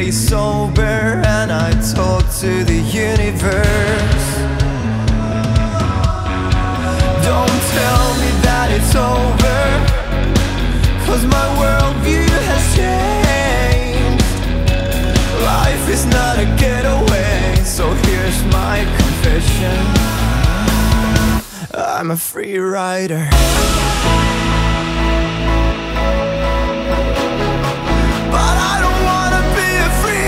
stay sober and I talk to the universe. Don't tell me that it's over, 'cause my worldview has changed. Life is not a getaway, so here's my confession: I'm a free rider. But I don't wanna be a free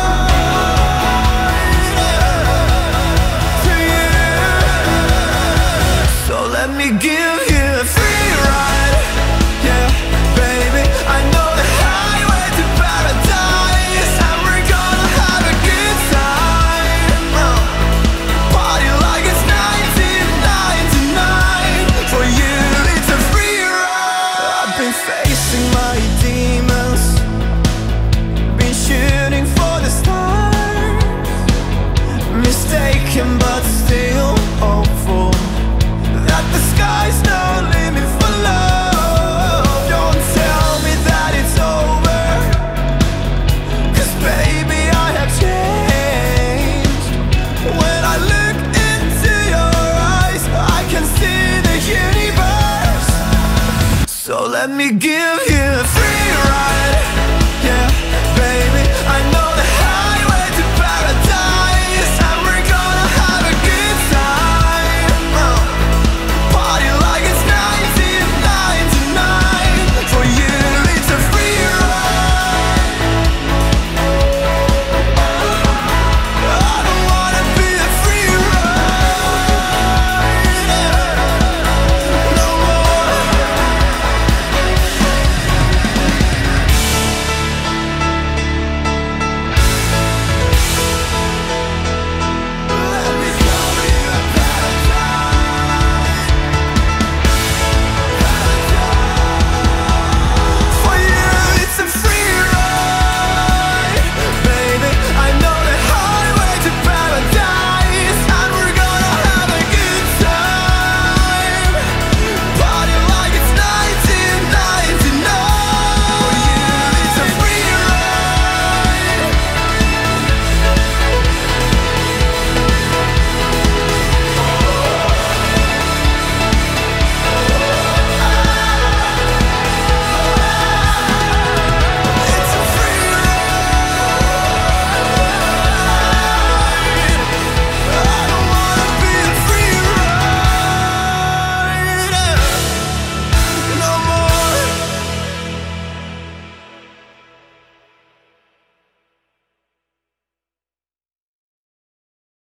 rider to you, so let me give you a free ride. Yeah, baby, I know the highway to paradise, and we're gonna have a good time. Party like it's 1999. For you, it's a free ride. I've been facing my demons, been shooting for the stars, mistaken but